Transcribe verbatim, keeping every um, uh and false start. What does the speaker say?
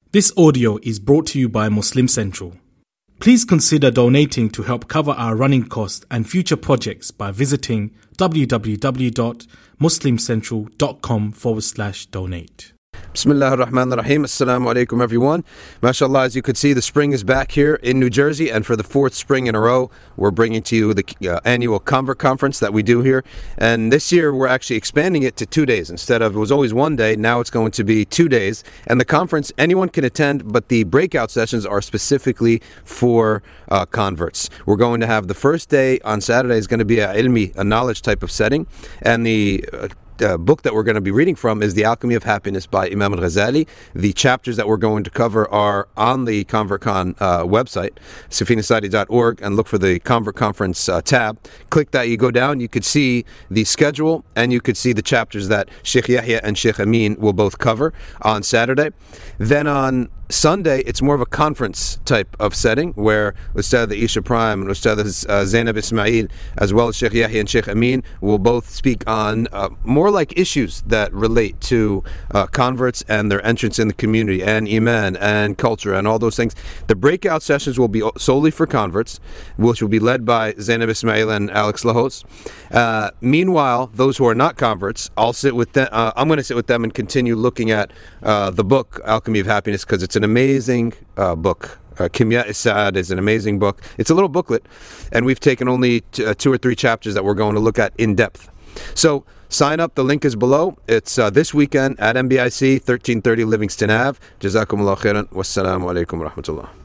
This audio is brought to you by Muslim Central. Please consider donating to help cover our running costs and future projects by visiting www.muslimcentral.com forward slash donate. Bismillah ar-Rahman ar-Rahim. Assalamu alaikum everyone. MashaAllah, as you could see, the spring is back here in New Jersey, and for the fourth spring in a row, we're bringing to you the uh, annual Convert Conference that we do here. And this year, we're actually expanding it to two days. Instead of, it was always one day, now it's going to be two days. And the conference, anyone can attend, but the breakout sessions are specifically for uh, converts. We're going to have the first day on Saturday is going to be a ilmi, a knowledge type of setting, and the uh, Uh, book that we're going to be reading from is The Alchemy of Happiness by Imam al-Ghazali. The chapters that we're going to cover are on the ConvertCon uh, website, safina sadi dot org, and look for the Convert Conference uh, tab. Click that, you go down, you could see the schedule, and you could see the chapters that Sheikh Yahya and Sheikh Amin will both cover on Saturday. Then on Sunday, it's more of a conference type of setting where Ustad Isha Prime and Ustad uh, Zainab Ismail, as well as Sheikh Yahya and Sheikh Amin, will both speak on uh, more like issues that relate to uh, converts and their entrance in the community and Iman and culture and all those things. The breakout sessions will be solely for converts, which will be led by Zainab Ismail and Alex Lahos. Uh, meanwhile, those who are not converts, I'll sit with them. Uh, I'm going to sit with them and continue looking at uh, the book Alchemy of Happiness, because it's an amazing uh, book. Uh, Kimya Isa'ad is an amazing book. It's a little booklet, and we've taken only t- uh, two or three chapters that we're going to look at in depth. So sign up. The link is below. It's uh, this weekend at M B I C, thirteen thirty Livingston Avenue. Jazakumullah khairan. Wassalamu alaikum wa rahmatullah.